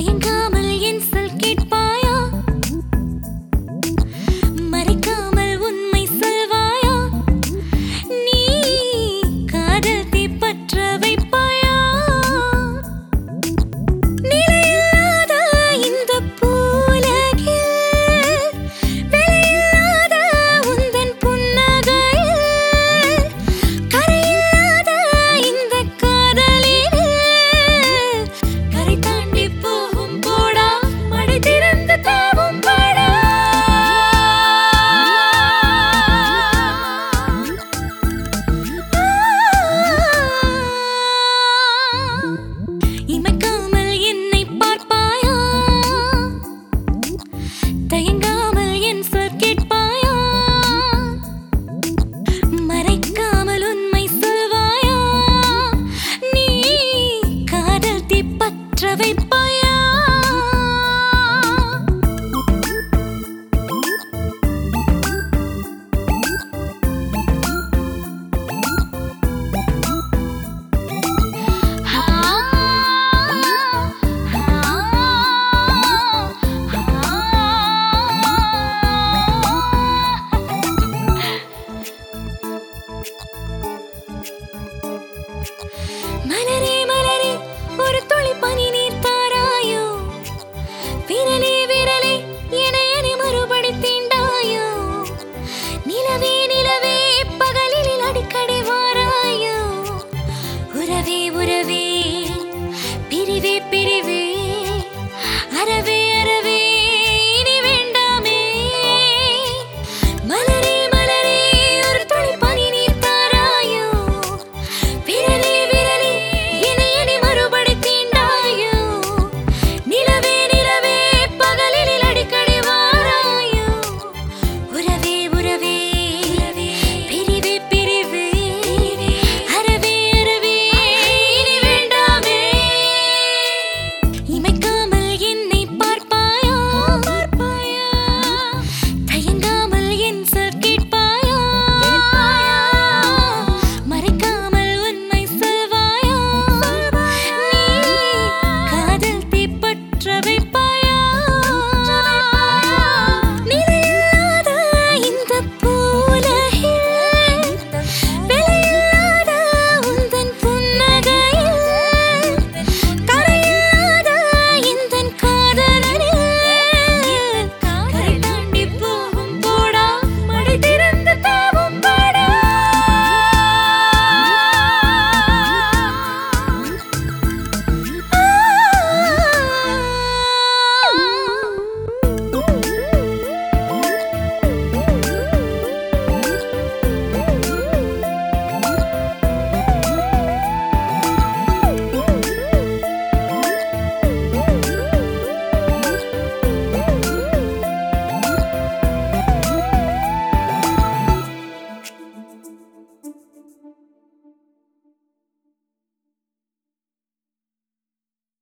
தயங்காமல் என் சொல் கேட்பாயா? மறைக்காமல் உண்மை சொல்வாயா? நீ காதல் தீப்பற்ற வைப்பாயா? நிலையில்லாத இந்த பூலகில் விலையில்லாத உந்தன் புன்னகையில் கரையில்லாத இந்த காதலில் கரை தாண்டி போகும் போடா மடை திறந்து தாவும் பாடா. இமைக்காமல் என்னை பார்ப்பாயா? தயங்காமல் என் சொல் கேட்பாயா? மறைக்காமல் உண்மை சொல்வாயா? நீ காதல் தீப்பற்ற வைப்பாயா? மலரே மலரே ஒரு துளி பனி நீர் தாராயோ? விரலே விரலே என்னை மறுபடி தீண்டாயோ? நிலவே நிலவே பகலில் அடிக்கடி வாராயோ? உறவே உறவே பிரிவே பிரிவே அறவே